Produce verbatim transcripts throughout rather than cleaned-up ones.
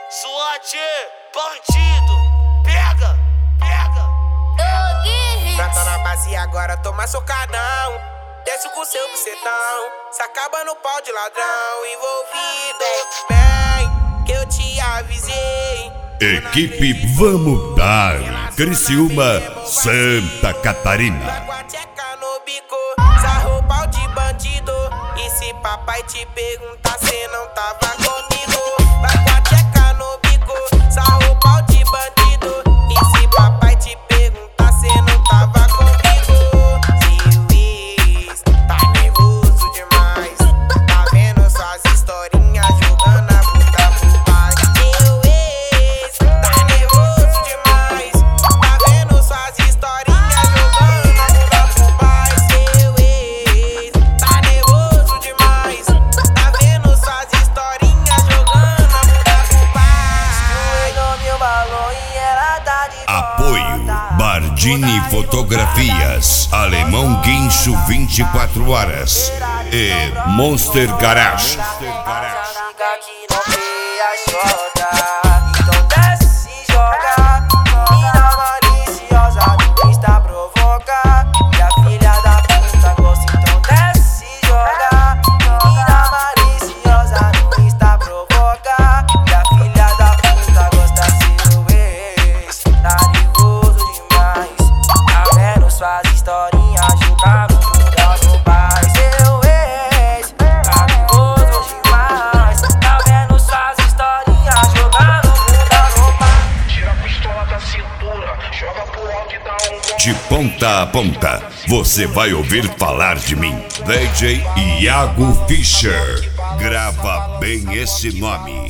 SWAT, bandido, pega, pega. Planta na base agora, toma socadão. Desce com seu bucetão, se acaba no pau de ladrão. Envolvido, bem, que eu te avisei. Equipe Vamos Dar, Criciúma, Santa Catarina. Tcheca no bico, sarrou pau de bandido. E se papai te perguntar, cê não tava comigo. Vai com a tcheca no bico, sarrou pau de bandido. E se papai te perguntar, cê não tava comigo. Seu ex tá nervoso demais, tá vendo suas historinhas jogando a bunda pro pai. Seu ex tá nervoso demais, tá vendo suas historinhas jogando a bunda pro pai. Seu ex tá nervoso demais, tá vendo suas historinhas jogando a bunda pro pai. Escorregou meu balão e ela tá de volta. Apoio Bardini Fotografias, Alemão Guincho vinte e quatro horas e Monster Garage. Que não veio a chota, então desce e joga. Menina maliciosa, no Insta provoca. E a filha da puta gosta, então desce e joga. Menina maliciosa, no Insta provoca. E a filha da puta gosta, seu ex tá nervoso demais, tá vendo suas historinhas jogar no bunda do pai. Seu ex tá nervoso demais, tá vendo suas historinhas jogar no bunda do pai. Tira a pistola da cintura, joga pro alto e dá um gol. De ponta a ponta, você vai ouvir falar de mim. D J Iago Fischer. Grava bem esse nome.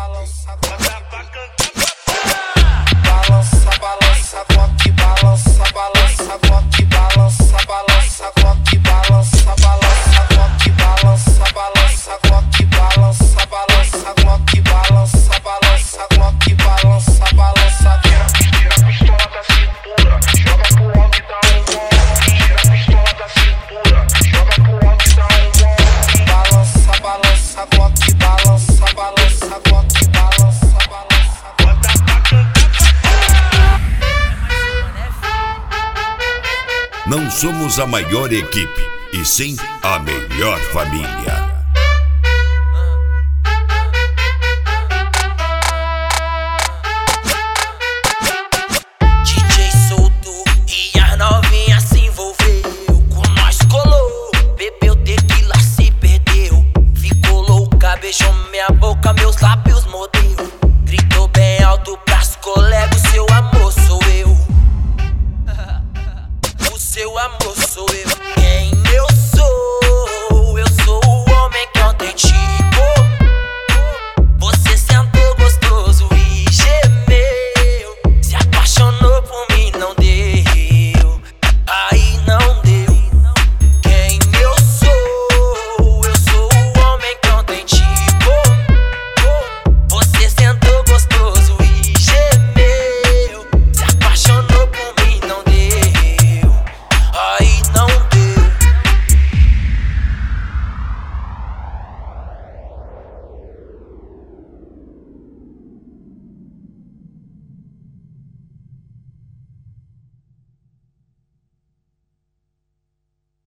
Balança, balança, bloque, balança, balança, bloque, balança, balança, bloque, balança, balança, bloque, balança, balança, bloque, balança, balança, bloque, balança, balança, bloque, balança, balança. Tira, tira a pistola da cintura, joga pro alto e dá um gol. Tira a pistola da cintura, joga pro alto e dá um gol. Balança, balança, bloque, balança, balança, bloque, balança, balança. Bota pra cantar. Não somos a maior equipe, e sim a melhor família. D J solto e as novinhas se envolveu. Com nós colou, bebeu tequila, se perdeu. Ficou louca, beijou minha boca, meus lábios mordeu.